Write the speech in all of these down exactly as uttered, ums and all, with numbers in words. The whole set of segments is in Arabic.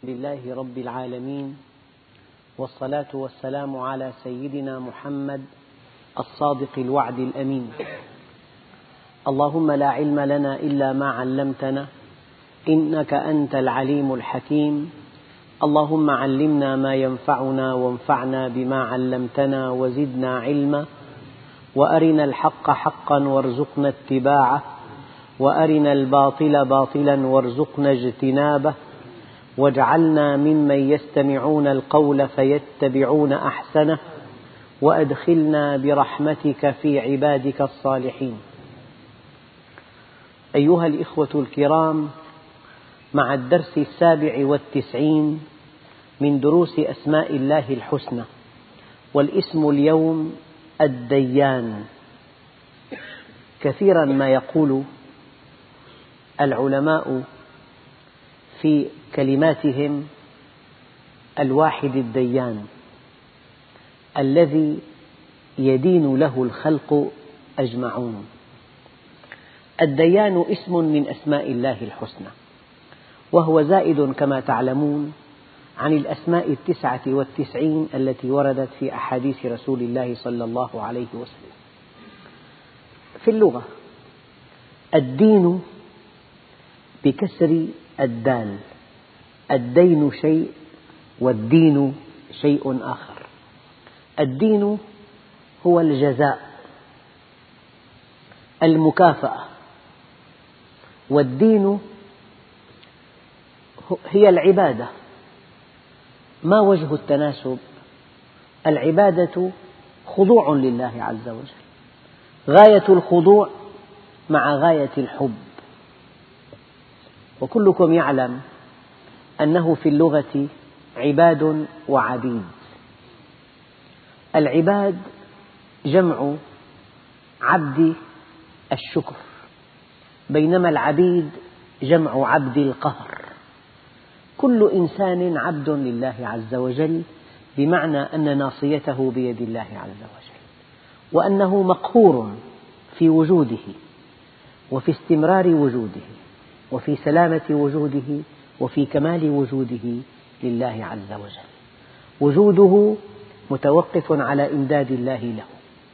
لله رب العالمين، والصلاة والسلام على سيدنا محمد الصادق الوعد الأمين. اللهم لا علم لنا إلا ما علمتنا إنك أنت العليم الحكيم. اللهم علمنا ما ينفعنا وانفعنا بما علمتنا وزدنا علما، وأرنا الحق حقا وارزقنا اتباعه، وأرنا الباطل باطلا وارزقنا اجتنابه، واجعلنا ممن يستمعون القول فيتبعون أحسنه، وأدخلنا برحمتك في عبادك الصالحين. أيها الإخوة الكرام، مع الدرس السابع والتسعين من دروس أسماء الله الحسنى، والاسم اليوم الديان. كثيرا ما يقول العلماء في كلماتهم الواحد الديان الذي يدين له الخلق أجمعون. الديان اسم من أسماء الله الحسنى، وهو زائد كما تعلمون عن الأسماء التسعة والتسعين التي وردت في أحاديث رسول الله صلى الله عليه وسلم. في اللغة الدين بكسر الدال، الدين شيء والدين شيء آخر. الدين هو الجزاء، المكافأة، والدين هي العبادة. ما وجه التناسب؟ العبادة خضوع لله عز وجل، غاية الخضوع مع غاية الحب. وكلكم يعلم أنه في اللغة عباد وعبيد. العباد جمع عبد الشكر، بينما العبيد جمع عبد القهر. كل إنسان عبد لله عز وجل، بمعنى أن ناصيته بيد الله عز وجل، وأنه مقهور في وجوده وفي استمرار وجوده وفي سلامة وجوده وفي كمال وجوده لله عز وجل. وجوده متوقف على إمداد الله له،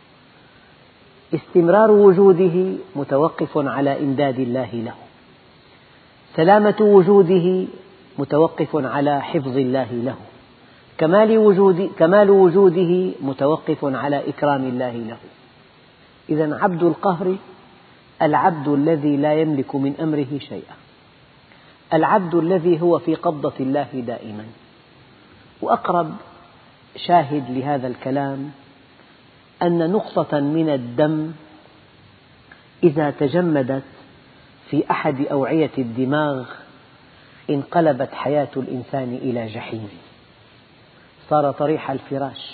استمرار وجوده متوقف على إمداد الله له، سلامة وجوده متوقف على حفظ الله له، كمال, وجود كمال وجوده متوقف على إكرام الله له. إذن عبد القهر العبد الذي لا يملك من أمره شيئا، العبد الذي هو في قبضة الله دائما. وأقرب شاهد لهذا الكلام أن نقطة من الدم إذا تجمدت في أحد أوعية الدماغ انقلبت حياة الإنسان إلى جحيم، صار طريح الفراش.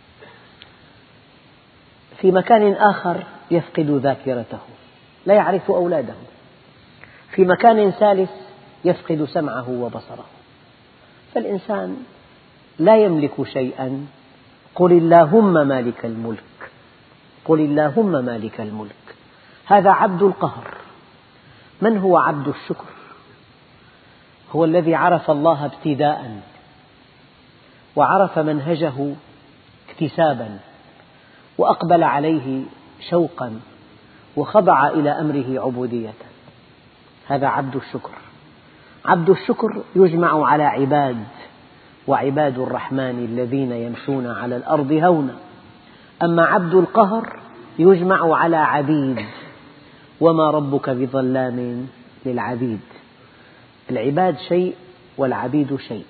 في مكان آخر يفقد ذاكرته، لا يعرف أولاده. في مكان ثالث يفقد سمعه وبصره. فالإنسان لا يملك شيئا. قل اللهم مالك الملك، قل اللهم مالك الملك. هذا عبد القهر. من هو عبد الشكر؟ هو الذي عرف الله ابتداء، وعرف منهجه اكتسابا، وأقبل عليه شوقا، وخضع إلى أمره عبودية. هذا عبد الشكر. عبد الشكر يجمع على عباد، وعباد الرحمن الذين يمشون على الأرض هونا. أما عبد القهر يجمع على عبيد، وما ربك بظلام للعبيد. العباد شيء والعبيد شيء.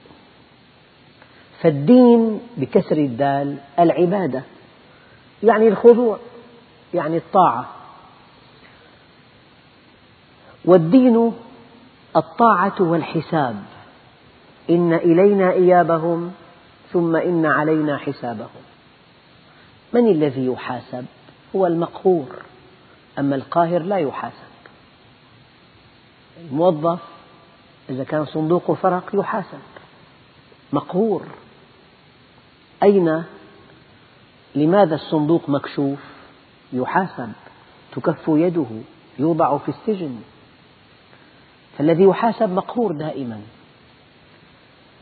فالدين بكسر الدال العبادة، يعني الخضوع، يعني الطاعة. والدين الطاعة والحساب. إن إلينا إيابهم ثم إن علينا حسابهم. من الذي يحاسب؟ هو المقهور، أما القاهر لا يحاسب. الموظف إذا كان صندوقه فرق يحاسب، مقهور. أين لماذا الصندوق مكشوف؟ يحاسب، تكف يده، يوضع في السجن. فالذي يحاسب مقهور دائما.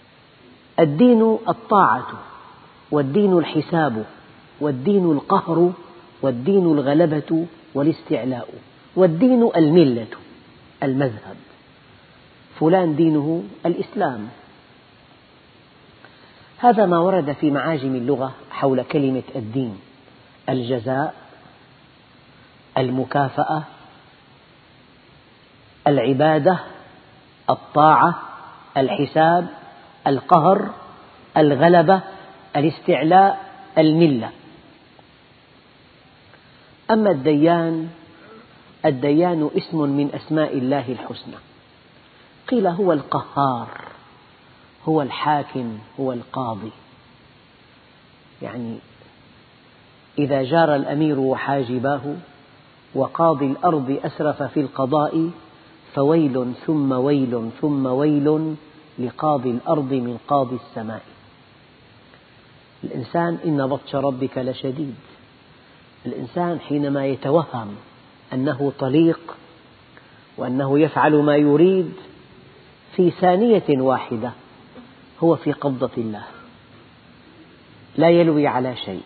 الدين الطاعة، والدين الحساب، والدين القهر، والدين الغلبة والاستعلاء، والدين الملة المذهب. فلان دينه الإسلام. هذا ما ورد في معاجم اللغة حول كلمة الدين: الجزاء، المكافأة، العبادة، الطاعة، الحساب، القهر، الغلبة، الاستعلاء، الملة. أما الديان، الديان اسم من أسماء الله الحسنى. قيل هو القهار، هو الحاكم، هو القاضي. يعني إذا جار الأمير وحاجباه وقاضي الأرض أسرف في القضاء، فويل ثم ويل ثم ويل لقاضي الأرض من قاضي السماء. الإنسان إن بطش ربك لشديد. الإنسان حينما يتوهم أنه طليق وأنه يفعل ما يريد، في ثانية واحدة هو في قبضة الله، لا يلوي على شيء.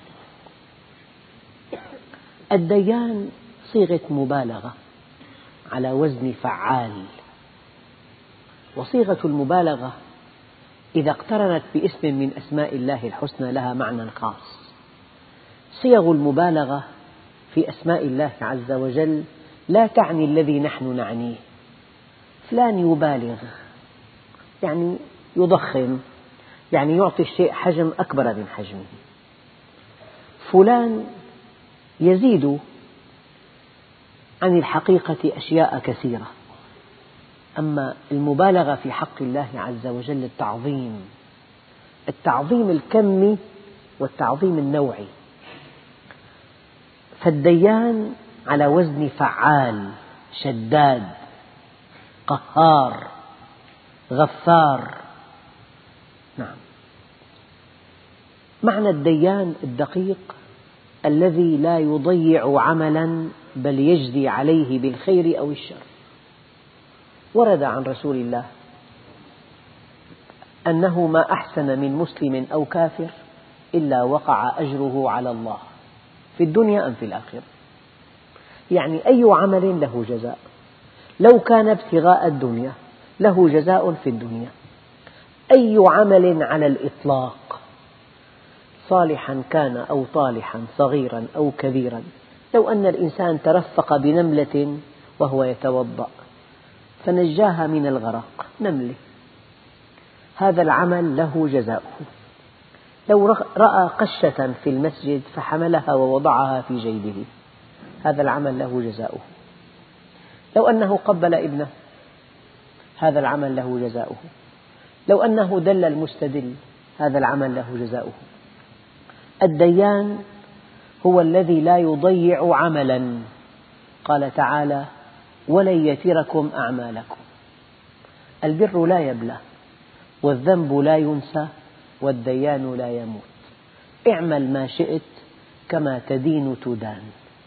الديان صيغة مبالغة على وزن فعال، وصيغة المبالغة إذا اقترنت باسم من أسماء الله الحسنى لها معنى خاص. صيغ المبالغة في أسماء الله عز وجل لا تعني الذي نحن نعنيه. فلان يبالغ يعني يضخم، يعني يعطي الشيء حجم أكبر من حجمه. فلان يزيد عن الحقيقة أشياء كثيرة. أما المبالغة في حق الله عز وجل التعظيم، التعظيم الكمي والتعظيم النوعي. فالديان على وزن فعال، شداد، قهار، غفار. نعم. معنى الديان الدقيق الذي لا يضيع عملا بل يجزي عليه بالخير أو الشر. ورد عن رسول الله أنه ما أحسن من مسلم أو كافر إلا وقع أجره على الله في الدنيا أم في الآخرة. يعني أي عمل له جزاء، لو كان ابتغاء الدنيا له جزاء في الدنيا. أي عمل على الإطلاق، صالحا كان أو طالحا، صغيرا أو كبيرا، لو أن الإنسان ترفق بنملة وهو يتوضأ فنجاها من الغرق، نملة، هذا العمل له جزاؤه. لو رأى قشة في المسجد فحملها ووضعها في جيبه، هذا العمل له جزاؤه. لو أنه قبل ابنه، هذا العمل له جزاؤه. لو أنه دل المستدل، هذا العمل له جزاؤه. الديان هو الذي لا يضيع عملا. قال تعالى: ولن يتركم أعمالكم. البر لا يبلى، والذنب لا ينسى، والديان لا يموت. اعمل ما شئت كما تدين تدان.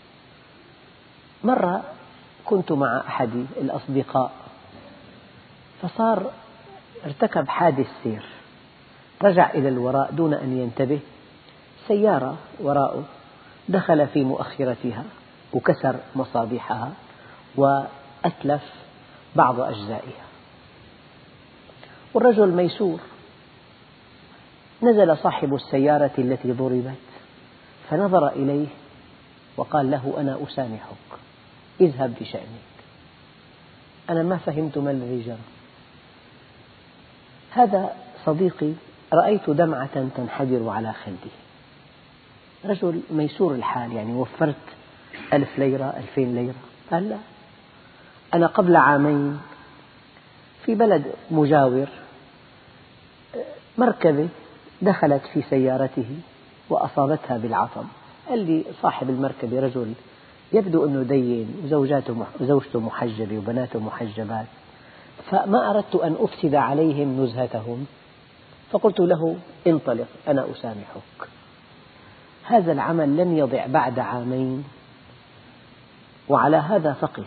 مرة كنت مع أحد الأصدقاء، فصار ارتكب حادث سير، رجع إلى الوراء دون أن ينتبه، سيارة وراءه دخل في مؤخرتها وكسر مصابيحها وأتلف بعض أجزائها، والرجل ميسور. نزل صاحب السيارة التي ضربت فنظر إليه وقال له: أنا أسامحك، اذهب بشأنك. أنا ما فهمت ما الذي جرى. هذا صديقي رأيت دمعة تنحدر على خده، رجل ميسور الحال، يعني وفرت ألف ليرة ألفين ليرة. قال: لا، أنا قبل عامين في بلد مجاور مركبة دخلت في سيارته وأصابتها بالعطب. قال لي صاحب المركبة رجل يبدو أنه دين، وزوجته محجبة وبناته محجبات، فما أردت أن أفسد عليهم نزهتهم، فقلت له: انطلق، أنا أسامحك. هذا العمل لم يضع بعد عامين، وعلى هذا فقس.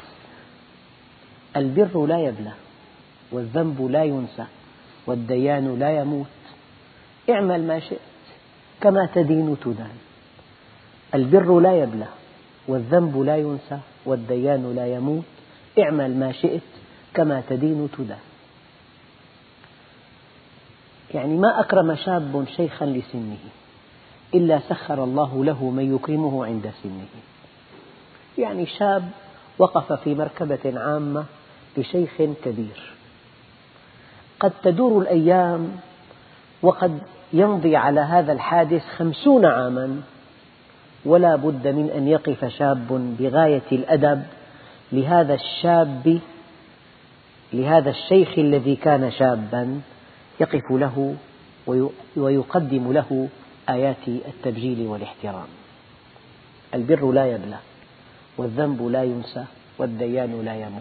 البر لا يبلى، والذنب لا ينسى، والديان لا يموت. اعمل ما شئت كما تدين تدان. البر لا يبلى والذنب لا ينسى والديان لا يموت. اعمل ما شئت كما تدين تدان. يعني ما أكرم شاب شيخا لسنه إلا سخر الله له من يكرمه عند سنه. يعني شاب وقف في مركبة عامة لشيخ كبير، قد تدور الأيام وقد يمضي على هذا الحادث خمسون عاما، ولا بد من أن يقف شاب بغاية الأدب لهذا الشاب لهذا الشيخ الذي كان شابا، يقف له ويقدم له آيات التبجيل والاحترام. البر لا يبلى والذنب لا ينسى والديان لا يموت.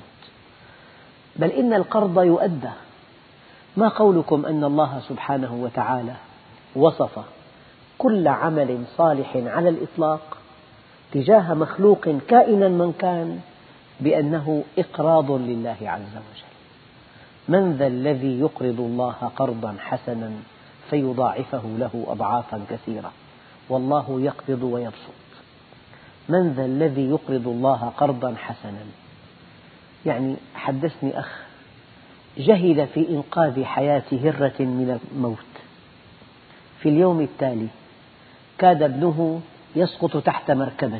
بل إن القرض يؤدى. ما قولكم أن الله سبحانه وتعالى وصف كل عمل صالح على الإطلاق تجاه مخلوق كائنا من كان بأنه إقراض لله عز وجل. من ذا الذي يقرض الله قرضا حسنا فيضاعفه له أضعافا كثيرة والله يقبض ويبسط. من ذا الذي يقرض الله قرضا حسنا. يعني حدثني أخ جهد في إنقاذ حياة هرة من الموت، في اليوم التالي كاد ابنه يسقط تحت مركبة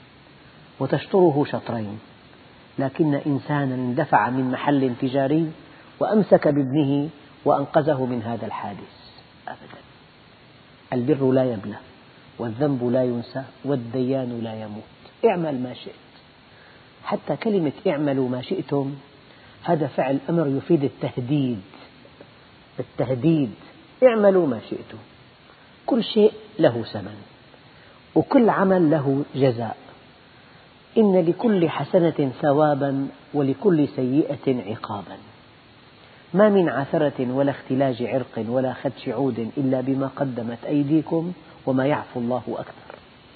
وتشطره شطرين، لكن إنسانا اندفع من محل تجاري وأمسك بابنه وأنقذه من هذا الحادث. أبدا. البر لا يبلى والذنب لا ينسى والديان لا يموت. اعمل ما شئت. حتى كلمة اعملوا ما شئتم هذا فعل أمر يفيد التهديد. التهديد اعملوا ما شئتم. كل شيء له ثمن وكل عمل له جزاء. إن لكل حسنة ثوابا ولكل سيئة عقابا. ما من عثرة ولا اختلاج عرق ولا خدش عود إلا بما قدمت أيديكم وما يعفو الله أكثر.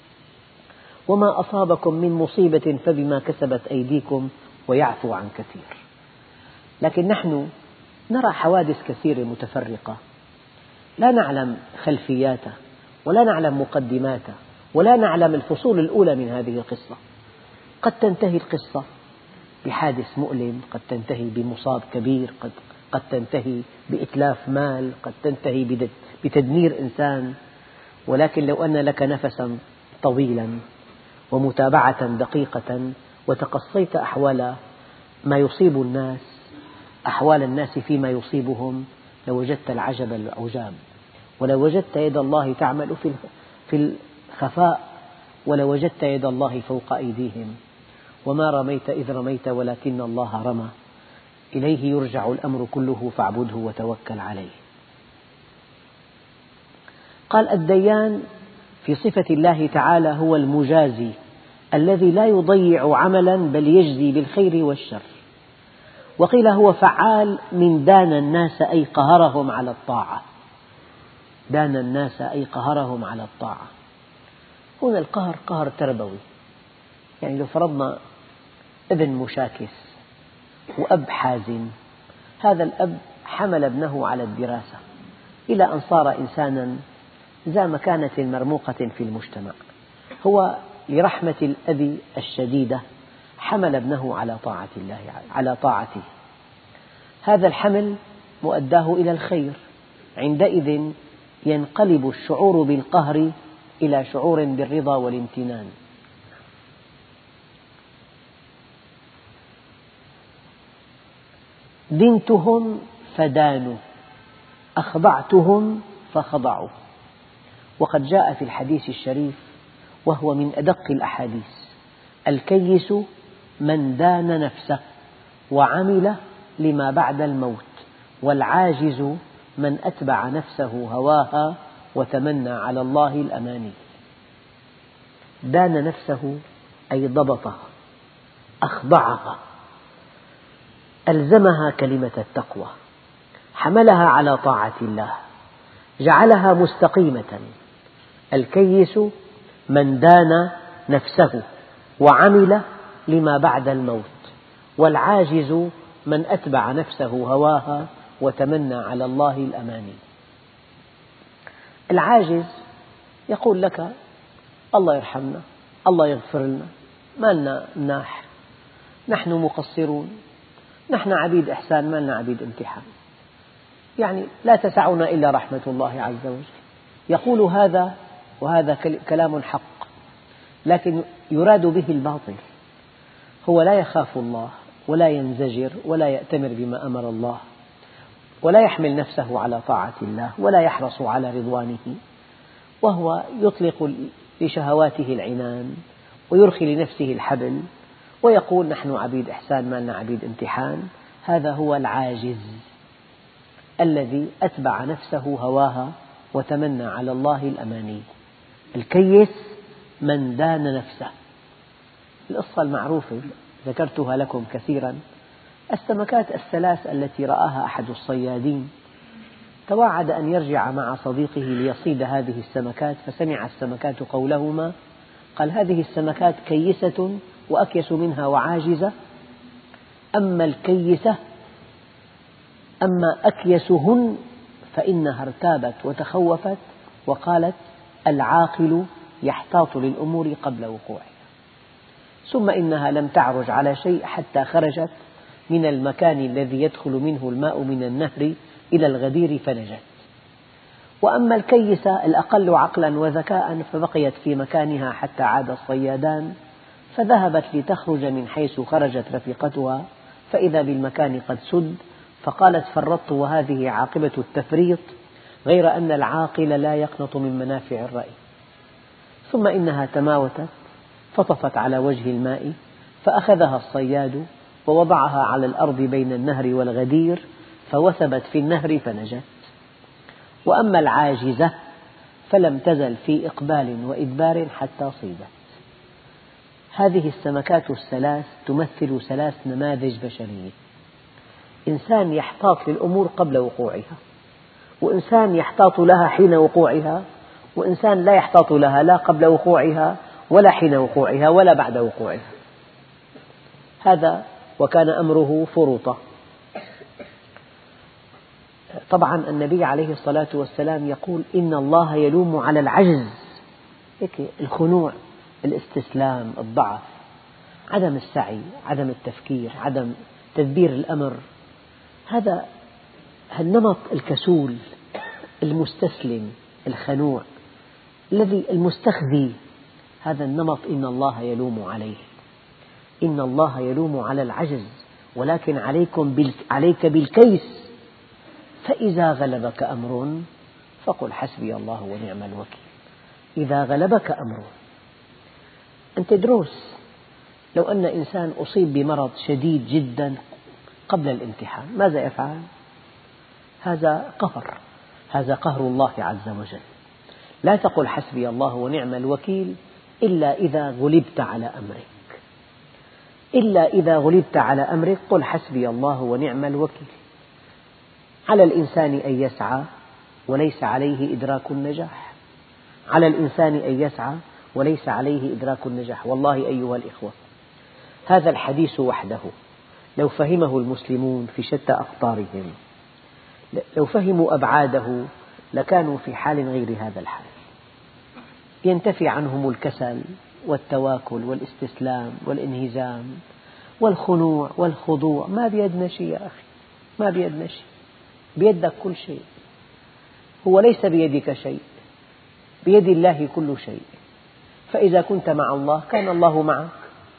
وما أصابكم من مصيبة فبما كسبت أيديكم ويعفو عن كثير. لكن نحن نرى حوادث كثيرة متفرقة لا نعلم خلفياتها ولا نعلم مقدماتها ولا نعلم الفصول الأولى من هذه القصة. قد تنتهي القصة بحادث مؤلم، قد تنتهي بمصاب كبير، قد, قد تنتهي بإتلاف مال، قد تنتهي بتدمير إنسان. ولكن لو أن لك نفسا طويلا ومتابعة دقيقة وتقصيت أحوال ما يصيب الناس، أحوال الناس فيما يصيبهم، لوجدت العجب العجاب. ولوجدت يد الله تعمل في الخفاء ولوجدت يد الله فوق أيديهم. وما رميت إذ رميت ولكن الله رمى. إليه يرجع الأمر كله فاعبده وتوكل عليه. قال الديان في صفة الله تعالى هو المجازي الذي لا يضيع عملا بل يجزي بالخير والشر. وقيل هو فعال من دان الناس أي قهرهم على الطاعة. دان الناس أي قهرهم على الطاعة. هنا القهر قهر تربوي. يعني لو فرضنا ابن مشاكس وأب حازم، هذا الأب حمل ابنه على الدراسة إلى أن صار إنسانا ذا مكانة مرموقة في المجتمع. هو لرحمة الأب الشديدة حمل ابنه على طاعة الله على طاعته. هذا الحمل مؤداه إلى الخير. عندئذ ينقلب الشعور بالقهر إلى شعور بالرضا والامتنان. دنتهم فدانوا، أخضعتهم فخضعوا. وقد جاء في الحديث الشريف وهو من أدق الأحاديث: الكيس من دان نفسه وعمل لما بعد الموت، والعاجز من أتبع نفسه هواها وتمنى على الله الأماني. دان نفسه أي ضبطها، أخضعها، ألزمها كلمة التقوى، حملها على طاعة الله، جعلها مستقيمة. الكيس من دان نفسه وعمل لما بعد الموت، والعاجز من أتبع نفسه هواها وتمنى على الله الأماني. العاجز يقول لك الله يرحمنا، الله يغفر لنا، ما لنا مناح، نحن مقصرون، نحن عبيد إحسان، ما لنا عبيد امتحان، يعني لا تسعنا إلا رحمة الله عز وجل. يقول هذا، وهذا كلام حق، لكن يراد به الباطل. هو لا يخاف الله ولا ينزجر ولا يأتمر بما أمر الله، ولا يحمل نفسه على طاعة الله، ولا يحرص على رضوانه، وهو يطلق لشهواته العنان ويرخي لنفسه الحبل ويقول نحن عبيد إحسان، ما لنا عبيد امتحان. هذا هو العاجز الذي أتبع نفسه هواها وتمنى على الله الأماني. الكيس من دان نفسه. القصة المعروفة ذكرتها لكم كثيرا، السمكات الثلاث التي رآها أحد الصيادين، توعد أن يرجع مع صديقه ليصيد هذه السمكات، فسمع السمكات قولهما، قال هذه السمكات كيسة وأكيس منها وعاجزة، أما الكيسة أما أكيسهن فإنها ارتابت وتخوفت وقالت العاقل يحتاط للأمور قبل وقوعها، ثم إنها لم تعرج على شيء حتى خرجت من المكان الذي يدخل منه الماء من النهر إلى الغدير فنجت. وأما الكيسة الأقل عقلا وذكاء فبقيت في مكانها حتى عاد الصيادان، فذهبت لتخرج من حيث خرجت رفيقتها فإذا بالمكان قد سد، فقالت فرطت وهذه عاقبة التفريط، غير أن العاقل لا يقنط من منافع الرأي. ثم إنها تماوتت فطفت على وجه الماء، فأخذها الصياد ووضعها على الأرض بين النهر والغدير، فوثبت في النهر فنجت. وأما العاجزة فلم تزل في إقبال وإدبار حتى صيدت. هذه السمكات الثلاث تمثل ثلاث نماذج بشرية: إنسان يحتاط للأمور قبل وقوعها، وإنسان يحتاط لها حين وقوعها، وإنسان لا يحتاط لها لا قبل وقوعها ولا حين وقوعها ولا بعد وقوعها. هذا وكان أمره فرطة. طبعا النبي عليه الصلاة والسلام يقول إن الله يلوم على العجز، الخنوع، الاستسلام، الضعف، عدم السعي، عدم التفكير، عدم تدبير الأمر. هذا النمط الكسول المستسلم الخنوع الذي المستخذي، هذا النمط إن الله يلوم عليه. إن الله يلوم على العجز، ولكن عليكم عليك بالكيس، فإذا غلبك أمر فقل حسبي الله ونعم الوكيل. إذا غلبك أمر، أنت دروس. لو أن إنسان أصيب بمرض شديد جدا قبل الامتحان ماذا يفعل؟ هذا قهر، هذا قهر الله عز وجل. لا تقل حسبي الله ونعم الوكيل إلا إذا غلبت على أمرك، إلا إذا غلبت على أمرك قل حسبي الله ونعم الوكيل. على الإنسان أن يسعى وليس عليه إدراك النجاح، على الإنسان أن يسعى وليس عليه إدراك النجاح. والله أيها الإخوة، هذا الحديث وحده لو فهمه المسلمون في شتى أقطارهم، لو فهموا أبعاده لكانوا في حال غير هذا الحال. ينتفي عنهم الكسل والتواكل والاستسلام والانهزام والخنوع والخضوع. ما بيدنا شيء يا أخي، ما بيدنا شيء، بيدك كل شيء. هو ليس بيدك شيء، بيد الله كل شيء. فإذا كنت مع الله كان الله معك،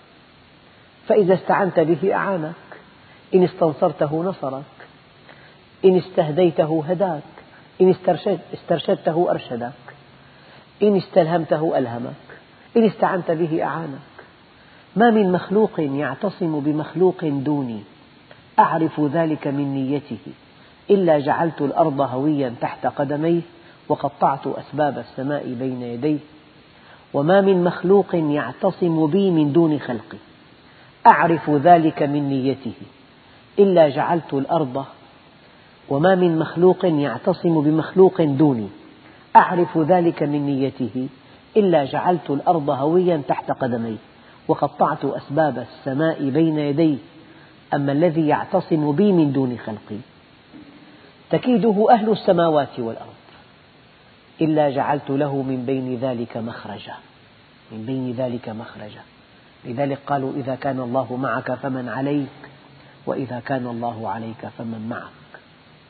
فإذا استعنت به أعانك، إن استنصرته نصرك، إن استهديته هداك، إن استرشدته أرشدك، إن استلهمته ألهمك، إن استعنت به أعانك. ما من مخلوق يعتصم بمخلوق دوني أعرف ذلك من نيته إلا جعلت الأرض هويا تحت قدميه وقطعت أسباب السماء بين يديه. وما من مخلوق يعتصم بي من دون خلقي أعرف ذلك من نيته إلا جعلت الأرض وما من مخلوق يعتصم بمخلوق دوني أعرف ذلك من نيته إلا جعلت الأرض هويا تحت قدميه وقطعت أسباب السماء بين يديه. أما الذي يعتصم بي من دون خلقي تكيده أهل السماوات والأرض إلا جعلت له من بين ذلك مخرجا من بين ذلك مخرجا. لذلك قالوا إذا كان الله معك فمن عليك، وإذا كان الله عليك فمن معك.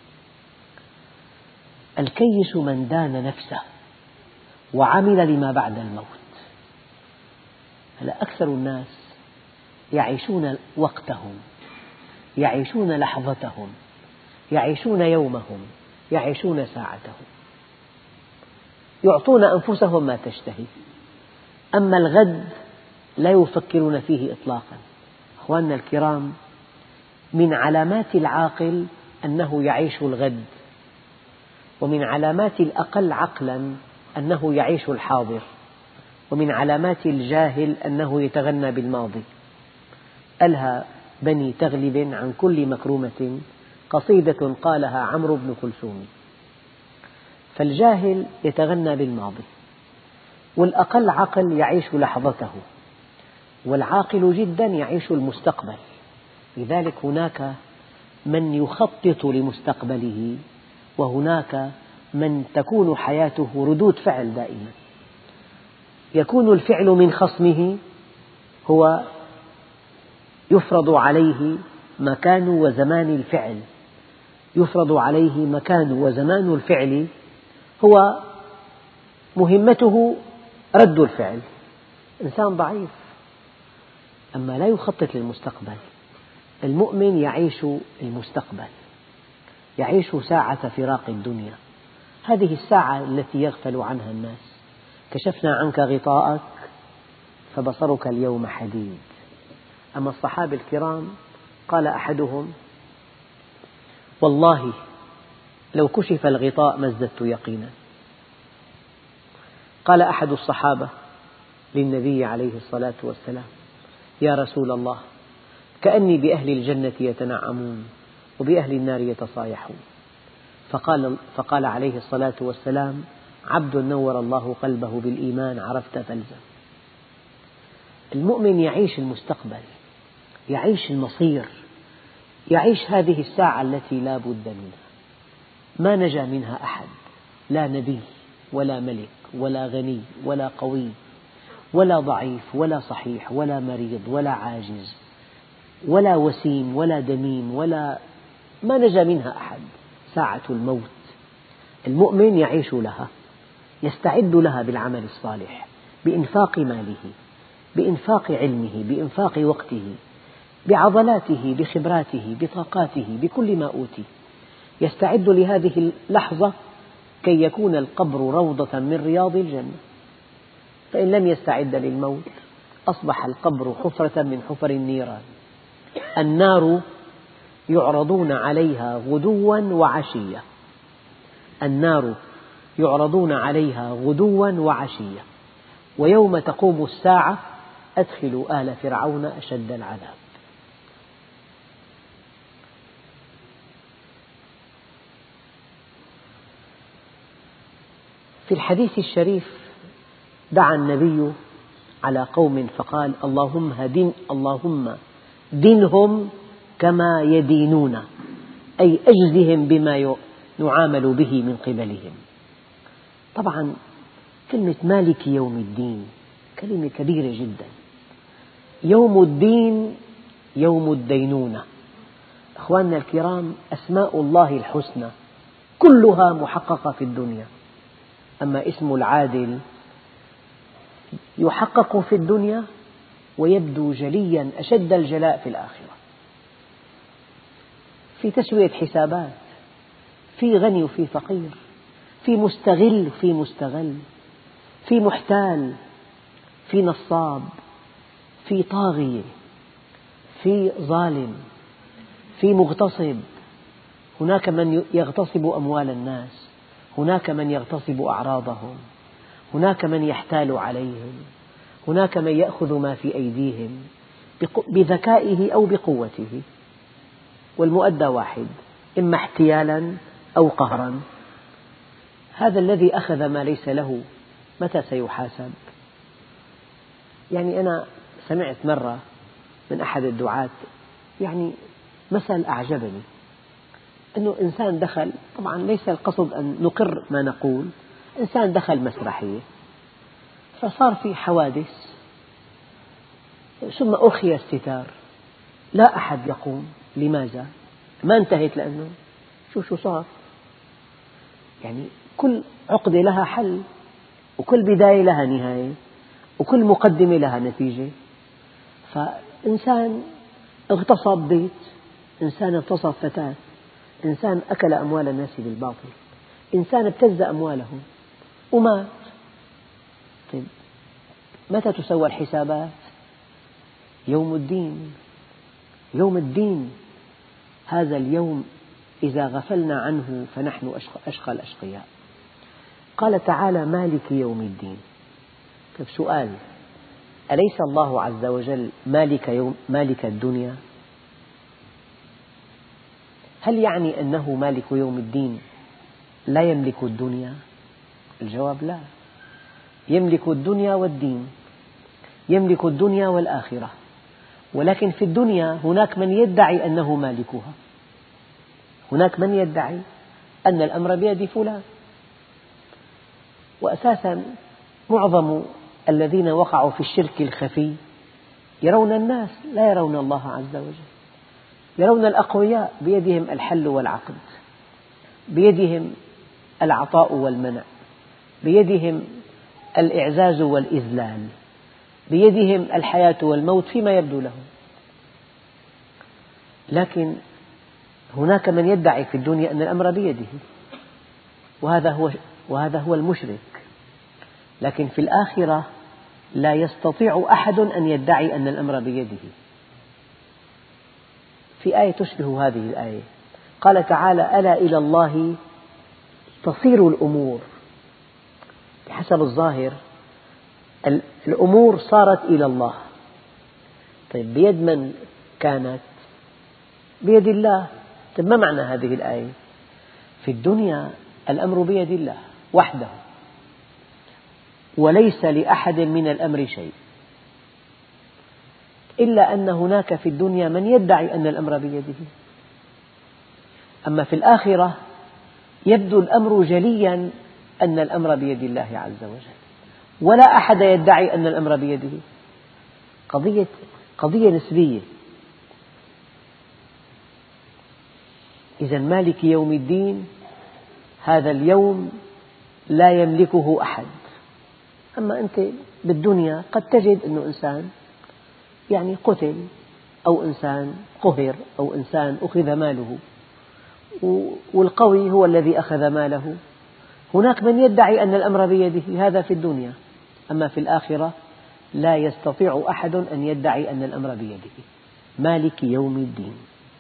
الكيس من دان نفسه وعمل لما بعد الموت. هلأ أكثر الناس يعيشون وقتهم، يعيشون لحظتهم، يعيشون يومهم، يعيشون ساعتهم، يعطون أنفسهم ما تشتهي، أما الغد لا يفكرون فيه إطلاقا. أخواننا الكرام، من علامات العاقل أنه يعيش الغد، ومن علامات الأقل عقلا أنه يعيش الحاضر، ومن علامات الجاهل أنه يتغنى بالماضي. ألهى بني تغلب عن كل مكرمة قصيدة قالها عمرو بن كلثوم. فالجاهل يتغنى بالماضي، والأقل عقل يعيش لحظته، والعاقل جدا يعيش المستقبل. لذلك هناك من يخطط لمستقبله، وهناك من تكون حياته ردود فعل دائما. يكون الفعل من خصمه هو يفرض عليه مكان وزمان الفعل، يفرض عليه مكان وزمان الفعل، هو مهمته رد الفعل. إنسان ضعيف، أما لا يخطط للمستقبل. المؤمن يعيش المستقبل، يعيش ساعة فراق الدنيا، هذه الساعة التي يغفل عنها الناس. كشفنا عنك غطاءك فبصرك اليوم حديد. أما الصحابة الكرام قال أحدهم: والله لو كشف الغطاء ما ازددت يقينا. قال أحد الصحابة للنبي عليه الصلاة والسلام: يا رسول الله، كأني بأهل الجنة يتنعمون وبأهل النار يتصايحون. فقال, فقال عليه الصلاة والسلام: عبد نور الله قلبه بالإيمان عرفت فلزم. المؤمن يعيش المستقبل، يعيش المصير، يعيش هذه الساعة التي لا بد منها، ما نجا منها أحد، لا نبي ولا ملك ولا غني ولا قوي ولا ضعيف ولا صحيح ولا مريض ولا عاجز ولا وسيم ولا دميم، ولا ما نجا منها أحد. ساعة الموت المؤمن يعيش لها، يستعد لها بالعمل الصالح، بإنفاق ماله، بإنفاق علمه، بإنفاق وقته، بعضلاته، بخبراته، بطاقاته، بكل ما أوتي. يستعد لهذه اللحظة كي يكون القبر روضة من رياض الجنة. فإن لم يستعد للموت أصبح القبر حفرة من حفر النيران. النار يعرضون عليها غدوا وعشيا، النار يعرضون عليها غدوا وعشيا، ويوم تقوم الساعة أدخلوا آل فرعون أشد العذاب. في الحديث الشريف دعا النبي على قوم فقال: اللهم هدن اللهم دنهم كما يدينون، أي أجزهم بما نعامل به من قبلهم. طبعا كلمة مالك يوم الدين كلمة كبيرة جدا. يوم الدين يوم الدينونة. أخواننا الكرام، أسماء الله الحسنى كلها محققة في الدنيا، أما اسم العادل يحقق في الدنيا ويبدو جليا أشد الجلاء في الآخرة. في تسوية حسابات، في غني وفي فقير، في مستغل وفي مستغل، في محتال، في نصاب، في طاغية، في ظالم، في مغتصب. هناك من يغتصب أموال الناس، هناك من يغتصب أعراضهم، هناك من يحتال عليهم، هناك من يأخذ ما في أيديهم بذكائه أو بقوته، والمؤدى واحد: إما احتيالا أو قهرا. هذا الذي أخذ ما ليس له متى سيحاسب؟ يعني أنا سمعت مرة من أحد الدعاة يعني مثل أعجبني، أنه إنسان دخل، طبعا ليس القصد أن نقر ما نقول، إنسان دخل مسرحية فصار في حوادث، ثم أرخي الستار، لا أحد يقوم. لماذا؟ ما انتهت، لأنه شو شو صار. يعني كل عقدة لها حل، وكل بداية لها نهاية، وكل مقدمة لها نتيجة. فإنسان اغتصب بيت، إنسان اغتصب فتاة، إنسان أكل أموال الناس بالباطل، إنسان ابتز أموالهم ومات. طيب متى تسوى الحسابات؟ يوم الدين. يوم الدين هذا اليوم إذا غفلنا عنه فنحن أشقى الأشقياء. قال تعالى: مالك يوم الدين. طيب سؤال: أليس الله عز وجل مالك, يوم مالك الدنيا؟ هل يعني أنه مالك يوم الدين لا يملك الدنيا؟ الجواب لا، يملك الدنيا والدين، يملك الدنيا والآخرة، ولكن في الدنيا هناك من يدعي أنه مالكها، هناك من يدعي أن الأمر بيد فلان. وأساسا معظم الذين وقعوا في الشرك الخفي يرون الناس، لا يرون الله عز وجل. يرون الأقوياء بيدهم الحل والعقد، بيدهم العطاء والمنع، بيدهم الإعزاز والإذلال، بيدهم الحياة والموت فيما يبدو لهم. لكن هناك من يدعي في الدنيا أن الأمر بيده، وهذا هو وهذا هو المشرك. لكن في الآخرة لا يستطيع أحد أن يدعي أن الأمر بيده. في آية تشبه هذه الآية، قال تعالى: ألا إلى الله تصير الأمور. بحسب الظاهر الأمور صارت إلى الله. طيب بيد من كانت؟ بيد الله. طيب ما معنى هذه الآية؟ في الدنيا الأمر بيد الله وحده، وليس لأحد من الأمر شيء، إلا أن هناك في الدنيا من يدعي أن الأمر بيده. أما في الآخرة يبدو الأمر جليا أن الأمر بيد الله عز وجل، ولا أحد يدعي أن الأمر بيده. قضية قضية نسبية. إذا مالك يوم الدين هذا اليوم لا يملكه أحد. أما أنت بالدنيا قد تجد أن إنسان يعني قتل، أو إنسان قهر، أو إنسان أخذ ماله، والقوي هو الذي أخذ ماله. هناك من يدعي أن الأمر بيده، هذا في الدنيا. أما في الآخرة لا يستطيع أحد أن يدعي أن الأمر بيده. مالك يوم الدين.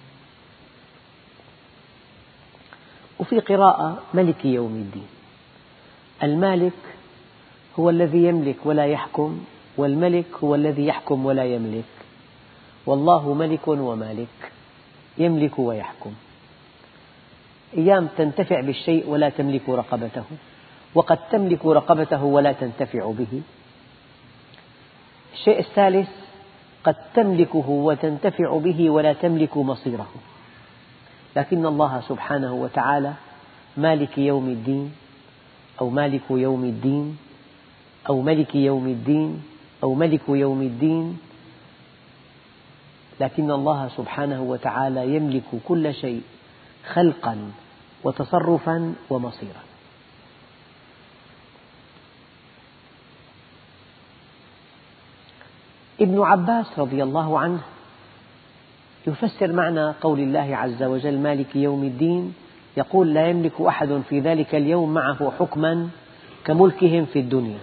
وفي قراءة ملك يوم الدين. المالك هو الذي يملك ولا يحكم، والملك هو الذي يحكم ولا يملك. والله ملك ومالك، يملك ويحكم. أيام تنتفع بالشيء ولا تملك رقبته، وقد تملك رقبته ولا تنتفع به. الشيء الثالث قد تملكه وتنتفع به ولا تملك مصيره. لكن الله سبحانه وتعالى مالك يوم الدين، أو مالك يوم الدين، أو ملك يوم الدين، أو ملك يوم الدين. لكن الله سبحانه وتعالى يملك كل شيء خلقا وتصرفا ومصيرا. ابن عباس رضي الله عنه يفسر معنى قول الله عز وجل مالك يوم الدين، يقول: لا يملك أحد في ذلك اليوم معه حكما كملكهم في الدنيا،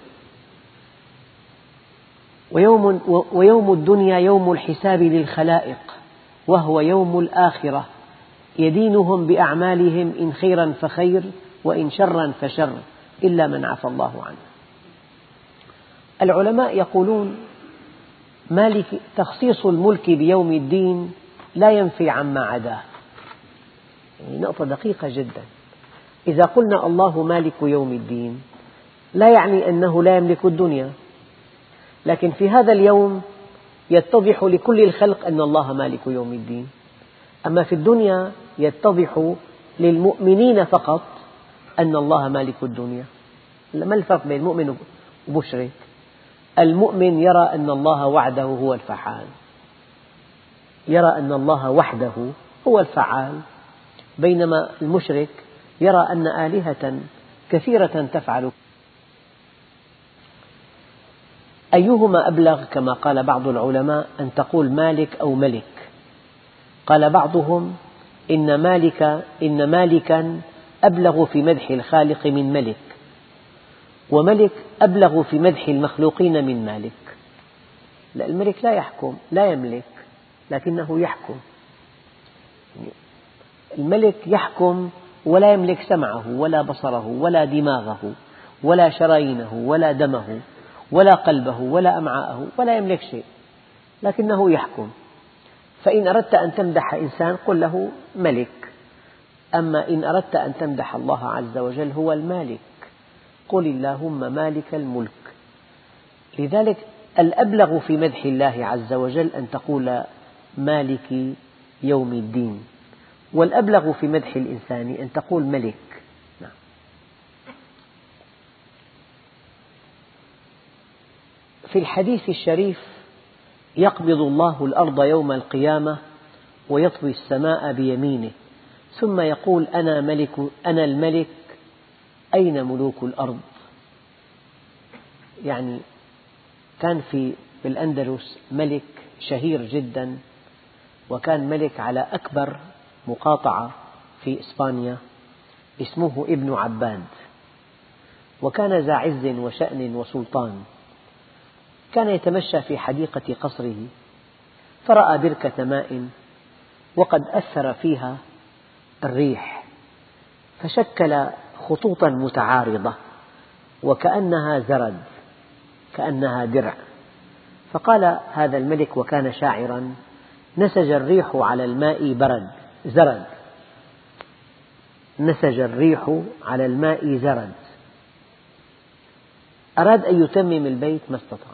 ويوم, ويوم الدنيا يوم الحساب للخلائق، وهو يوم الآخرة يدينهم بأعمالهم، إن خيرا فخير وإن شرا فشر، إلا من عفى الله عنه. العلماء يقولون مالك تخصيص الملك بيوم الدين لا ينفي عما عداه. يعني نقطة دقيقة جدا. إذا قلنا الله مالك يوم الدين لا يعني أنه لا يملك الدنيا، لكن في هذا اليوم يتضح لكل الخلق أن الله مالك يوم الدين. أما في الدنيا يتضح للمؤمنين فقط أن الله مالك الدنيا. ما الفرق بين مؤمن ومشرك؟ المؤمن يرى أن الله وحده هو الفعال، يرى أن الله وحده هو الفعال، بينما المشرك يرى أن آلهة كثيرة تفعل. أيهما أبلغ؟ كما قال بعض العلماء أن تقول مالك أو ملك. قال بعضهم إن مالك إن مالكا أبلغ في مدح الخالق من ملك، وملك أبلغ في مدح المخلوقين من مالك. لا، الملك لا يحكم، لا يملك، لكنه يحكم. الملك يحكم ولا يملك سمعه ولا بصره ولا دماغه ولا شرايينه ولا دمه ولا قلبه ولا أمعاءه، ولا يملك شيء، لكنه يحكم. فإن أردت أن تمدح إنسان قل له ملك، أما إن أردت أن تمدح الله عز وجل هو المالك، قل اللهم مالك الملك. لذلك الأبلغ في مدح الله عز وجل أن تقول مالك يوم الدين، والأبلغ في مدح الإنسان أن تقول ملك. في الحديث الشريف يقبض الله الأرض يوم القيامة ويطوي السماء بيمينه ثم يقول أنا ملك أنا الملك أين ملوك الأرض؟ يعني كان في الأندلس ملك شهير جدا، وكان ملك على أكبر مقاطعة في إسبانيا اسمه ابن عباد، وكان ذا عز وشأن وسلطان. كان يتمشى في حديقة قصره فرأى بركة ماء وقد أثر فيها الريح، فشكل خطوطا متعارضة وكأنها زرد، كأنها درع. فقال هذا الملك وكان شاعرا: نسج الريح على الماء برد زرد، نسج الريح على الماء زرد. أراد أن يتمم البيت ما استطاع،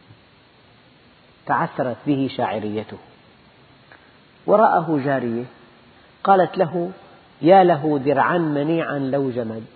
تعثرت به شاعريته. وراءه جارية قالت له: يا له درعا منيعا لو جمد،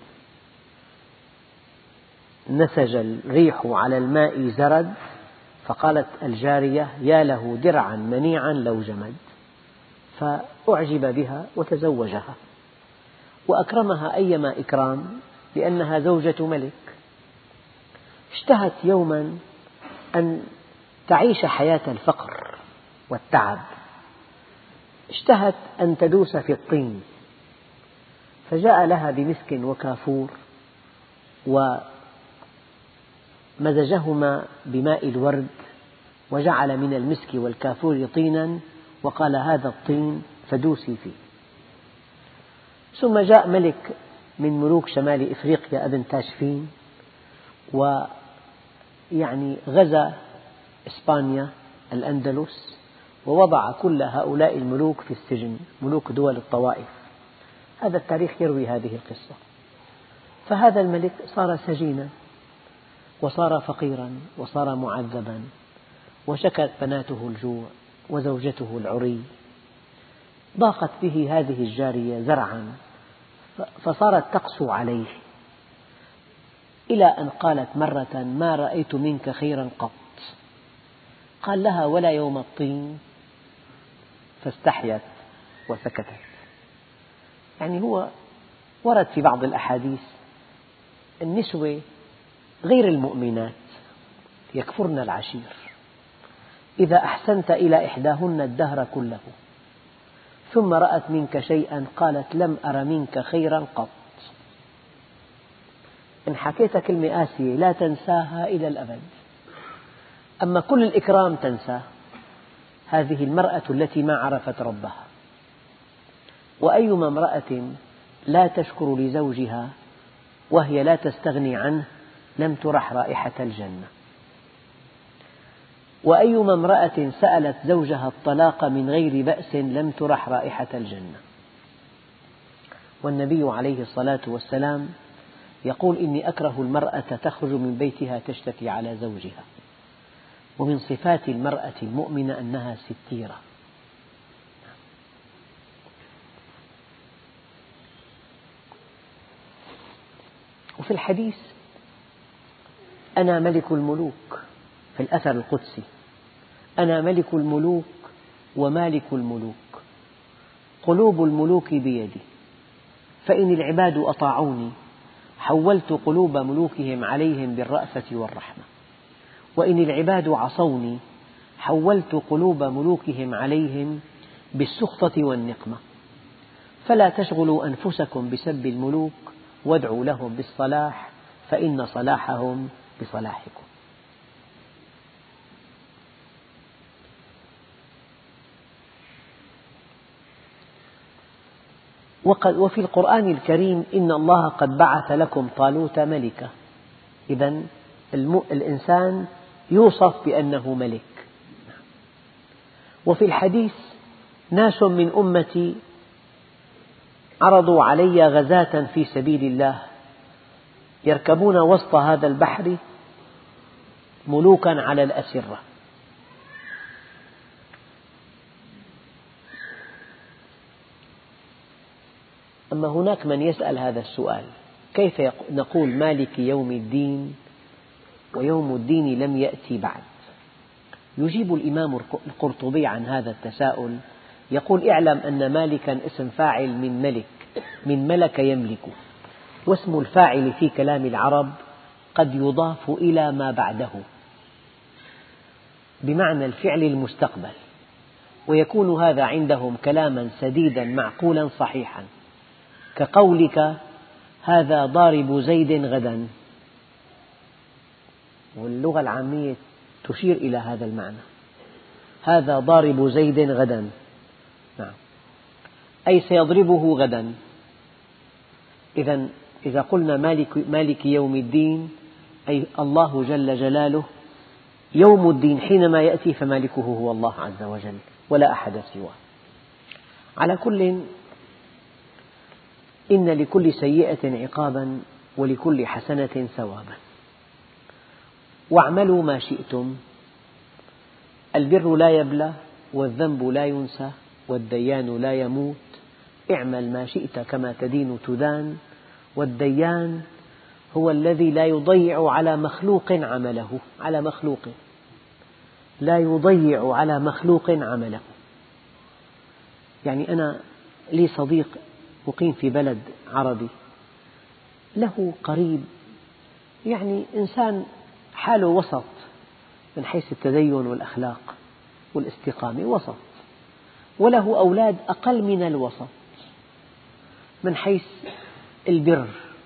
نسج الريح على الماء زرد. فقالت الجارية: يا له درعا منيعا لو جمد. فأعجب بها وتزوجها، وأكرمها أيما إكرام لأنها زوجة ملك. اشتهت يوما أن تعيش حياة الفقر والتعب، اشتهت أن تدوس في الطين، فجاء لها بمسك وكافور ومزجهما بماء الورد وجعل من المسك والكافور طينا وقال: هذا الطين فدوسي فيه. ثم جاء ملك من ملوك شمال إفريقيا ابن تاشفين، ويعني غزا إسبانيا الأندلس ووضع كل هؤلاء الملوك في السجن، ملوك دول الطوائف. هذا التاريخ يروي هذه القصة. فهذا الملك صار سجينا وصار فقيرا وصار معذبا، وشكت بناته الجوع وزوجته العري. ضاقت به هذه الجارية زرعا فصارت تقسو عليه، إلى أن قالت مرة: ما رأيت منك خيرا قط. قال لها: ولا يوم الطين؟ فاستحيت وسكتت. يعني هو ورد في بعض الأحاديث النسوة غير المؤمنات يكفرن العشير، إذا أحسنت إلى إحداهن الدهر كله ثم رأت منك شيئا قالت: لم أر منك خيرا قط. إن حكيت كلمة قاسية لا تنساها إلى الأبد، أما كل الإكرام تنساه. هذه المرأة التي ما عرفت ربها. وأيما امرأة لا تشكر لزوجها وهي لا تستغني عنه لم ترح رائحة الجنة. وأيما امرأة سألت زوجها الطلاق من غير بأس لم ترح رائحة الجنة. والنبي عليه الصلاة والسلام يقول: إني أكره المرأة تخرج من بيتها تشتكي على زوجها. ومن صفات المرأة المؤمنة أنها ستيرة. وفي الحديث أنا ملك الملوك في الأثر القدسي، أنا ملك الملوك ومالك الملوك، قلوب الملوك بيدي، فإن العباد أطاعوني حولت قلوب ملوكهم عليهم بالرأفة والرحمة، وإن العباد عصوني حولت قلوب ملوكهم عليهم بالسخطة والنقمة، فلا تشغلوا أنفسكم بسب الملوك وادعوا لهم بالصلاح فإن صلاحهم بصلاحكم. وفي القرآن الكريم إن الله قد بعث لكم طالوت ملكا، إذن الإنسان يوصف بأنه ملك. وفي الحديث ناس من أمتي عرضوا علي غزاة في سبيل الله يركبون وسط هذا البحر ملوكا على الأسرة. أما هناك من يسأل هذا السؤال: كيف نقول مالك يوم الدين ويوم الدين لم يأتي بعد؟ يجيب الإمام القرطبي عن هذا التساؤل يقول: اعلم أن مالكا اسم فاعل من ملك، من ملك يملك، واسم الفاعل في كلام العرب قد يضاف إلى ما بعده بمعنى الفعل المستقبل، ويكون هذا عندهم كلاما سديدا معقولا صحيحا، كقولك هذا ضارب زيد غدا، واللغة العامية تشير إلى هذا المعنى، هذا ضارب زيد غدا، نعم، أي سيضربه غدا. إذن إذا قلنا مالك, مالك يوم الدين أي الله جل جلاله يوم الدين حينما يأتي فمالكه هو الله عز وجل ولا أحد سواه. على كل، إن لكل سيئة عقابا ولكل حسنة ثوابا، واعملوا ما شئتم، البر لا يبلى والذنب لا ينسى والديان لا يموت، اعمل ما شئت كما تدين تدان، والديان هو الذي لا يضيع على مخلوق عمله، على مخلوق لا يضيع على مخلوق عمله. يعني أنا لي صديق مقيم في بلد عربي له قريب، يعني إنسان حاله وسط من حيث التدين والأخلاق والاستقامة، وسط، وله أولاد أقل من الوسط من حيث البر.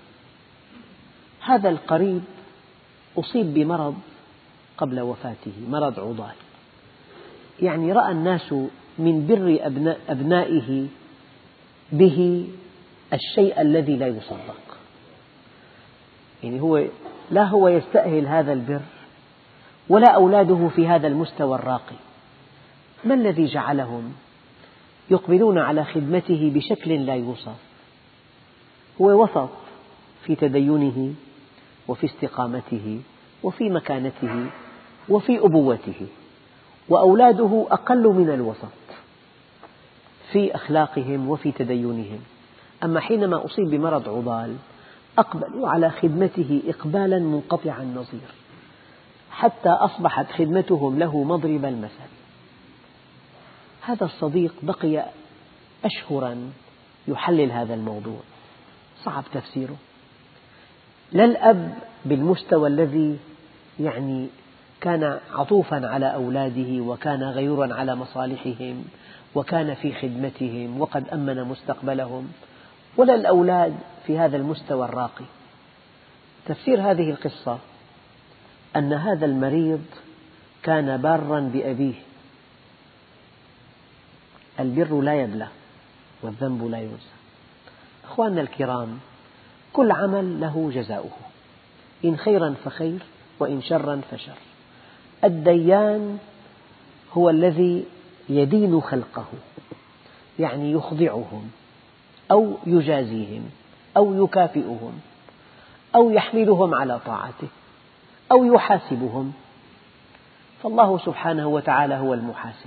هذا القريب أصيب بمرض قبل وفاته، مرض عضال، يعني رأى الناس من بر أبنائه به الشيء الذي لا يصدق، يعني هو لا هو يستأهل هذا البر ولا أولاده في هذا المستوى الراقي. ما الذي جعلهم يقبلون على خدمته بشكل لا يوصف؟ هو وسط في تدينه وفي استقامته وفي مكانته وفي أبوته، وأولاده أقل من الوسط في أخلاقهم وفي تدينهم. أما حينما أصيب بمرض عضال أقبلوا على خدمته إقبالا منقطع النظير، حتى أصبحت خدمتهم له مضرب المثل. هذا الصديق بقي أشهرا يحلل هذا الموضوع، صعب تفسيره. لا الأب بالمستوى الذي يعني كان عطوفا على أولاده وكان غيورا على مصالحهم وكان في خدمتهم وقد أمن مستقبلهم، ولا الأولاد في هذا المستوى الراقي. تفسير هذه القصة أن هذا المريض كان بارا بأبيه، البر لا يبلى والذنب لا ينسى. أخواننا الكرام، كل عمل له جزاؤه، إن خيرا فخير وإن شرا فشر. الديان هو الذي يدين خلقه، يعني يخضعهم أو يجازيهم أو يكافئهم أو يحملهم على طاعته أو يحاسبهم، فالله سبحانه وتعالى هو المحاسب.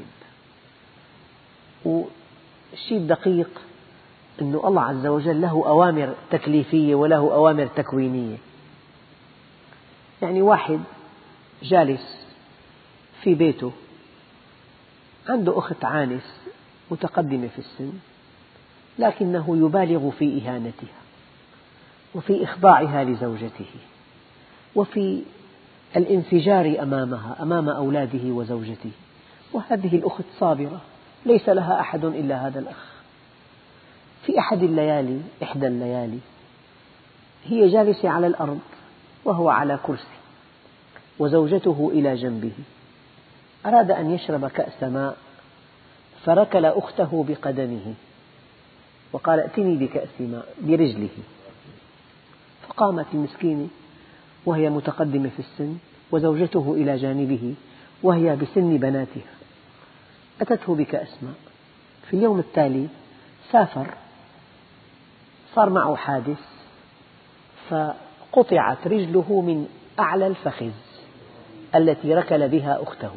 والشيء الدقيق أن الله عز وجل له أوامر تكليفية وله أوامر تكوينية. يعني واحد جالس في بيته عنده أخت عانس متقدمة في السن، لكنه يبالغ في إهانتها وفي إخضاعها لزوجته وفي الانفجار أمامها أمام أولاده وزوجته، وهذه الأخت صابرة ليس لها أحد إلا هذا الأخ. في أحد الليالي إحدى الليالي هي جالسة على الأرض وهو على كرسي وزوجته إلى جنبه، أراد أن يشرب كأس ماء فركل أخته بقدمه وقال ائتني بكأس ماء برجله، فقامت المسكينة وهي متقدمة في السن وزوجته إلى جانبه وهي بسن بناتها، أتته بكأس ماء. في اليوم التالي سافر، صار معه حادث فقطعت رجله من أعلى الفخذ التي ركل بها أخته.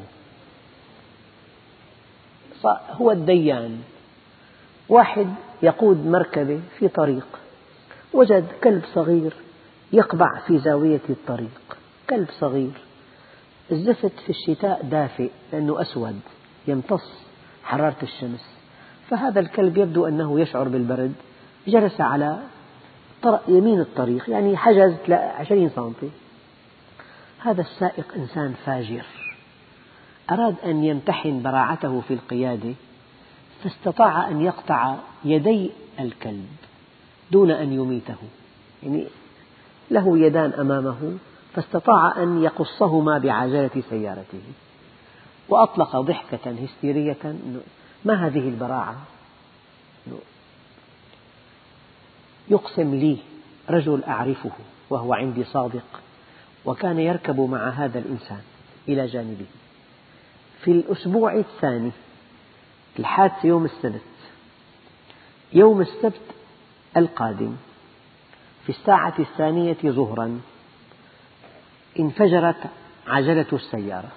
هو الديان. واحد يقود مركبة في طريق، وجد كلب صغير يقبع في زاوية الطريق، كلب صغير. الزفت في الشتاء دافئ لأنه أسود يمتص حرارة الشمس، فهذا الكلب يبدو أنه يشعر بالبرد، جلس على يمين الطريق يعني حجز عشرين سنتي. هذا السائق إنسان فاجر، أراد أن يمتحن براعته في القيادة، فاستطاع أن يقطع يدي الكلب دون أن يميته، يعني له يدان أمامه فاستطاع أن يقصهما بعجلة سيارته، وأطلق ضحكة هستيرية. ما هذه البراعة؟ يقسم لي رجل أعرفه وهو عندي صادق، وكان يركب مع هذا الإنسان إلى جانبه في الأسبوع الثاني. الحادثة يوم السبت، يوم السبت القادم في الساعة الثانية ظهرا انفجرت عجلة السيارة،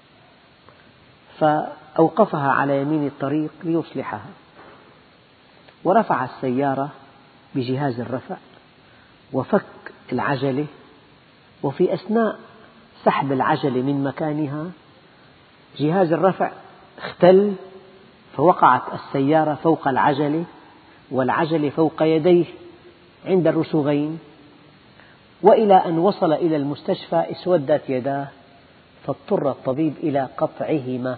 فأوقفها على يمين الطريق ليصلحها، ورفع السيارة بجهاز الرفع وفك العجلة، وفي أثناء سحب العجلة من مكانها جهاز الرفع اختل، فوقعت السيارة فوق العجلة والعجلة فوق يديه عند الرسغين، وإلى أن وصل إلى المستشفى اسودت يداه، فاضطر الطبيب إلى قطعهما.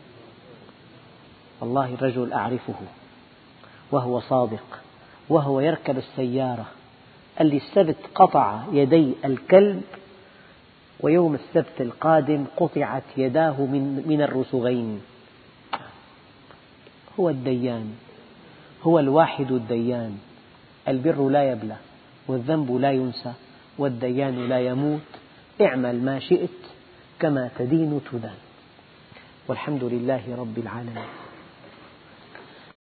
والله الرجل أعرفه وهو صادق وهو يركب السيارة، قال لي السبت قطع يدي الكلب، ويوم السبت القادم قطعت يداه من, من الرسغين. هو الديان، هو الواحد الديان. البر لا يبلى والذنب لا ينسى والديان لا يموت، اعمل ما شئت كما تدين تدان. والحمد لله رب العالمين.